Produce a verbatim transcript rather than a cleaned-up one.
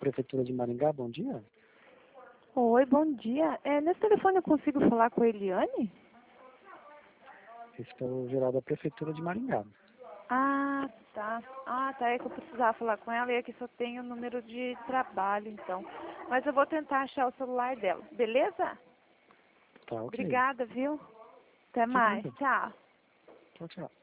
Prefeitura de Maringá, bom dia. Oi, bom dia. É, nesse telefone eu consigo falar com a Eliane? Esse é o geral da Prefeitura de Maringá. Ah, tá. Ah, tá. É que eu precisava falar com ela e aqui só tem o número de trabalho, então. Mas eu vou tentar achar o celular dela, beleza? Tá, ok. Obrigada, viu? Até De mais. nada. Tchau. Tchau, tchau.